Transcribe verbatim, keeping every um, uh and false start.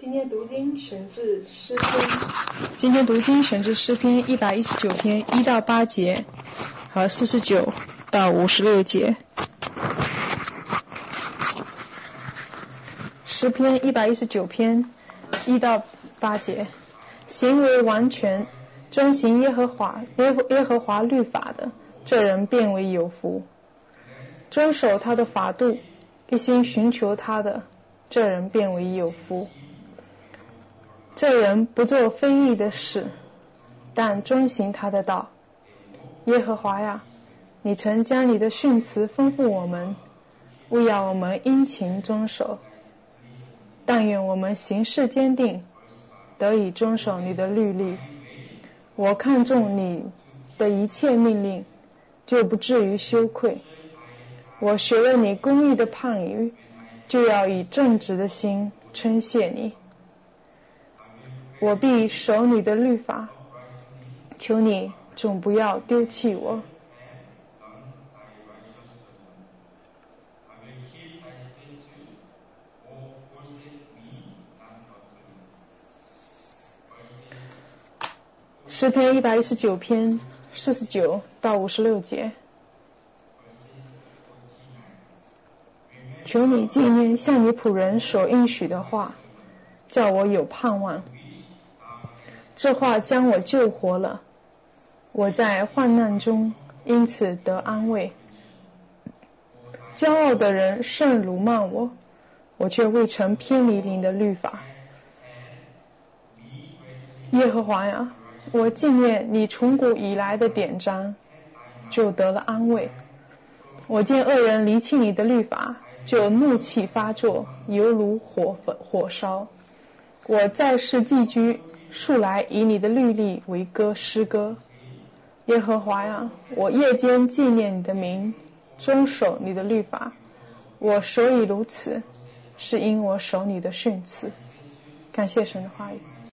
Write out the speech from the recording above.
今天读经选自诗篇，今天读经选自诗篇一百一十九篇一到八节和四十九到五十六节。诗篇一百一十九篇一到八节，行为完全，遵行耶和华耶和耶和华律法的，这人便为有福；遵守他的法度，一心寻求他的，这人便为有福。这人不做非义的事，但遵行他的道。耶和华呀，你曾将你的训词吩咐我们，勿要我们殷勤遵守。但愿我们行事坚定，得以遵守你的律例。我看重你的一切命令，就不至于羞愧。我学了你公义的判语，就要以正直的心称谢你。我必守你的律法，求你总不要丢弃我。诗篇一百一十九篇四十九到五十六节。求你纪念向你仆人所应许的话，叫我有盼望。这话将我救活了，我在患难中因此得安慰。骄傲的人甚辱骂我，我却未曾偏离你的律法。耶和华呀，我纪念你从古以来的典章，就得了安慰。我见恶人离弃你的律法，就怒气发作，犹如火焚火烧。我在世寄居，素来以你的律例为歌诗歌。耶和华呀，我夜间纪念你的名，遵守你的律法。我所以如此，是因我守你的训词。感谢神的话语。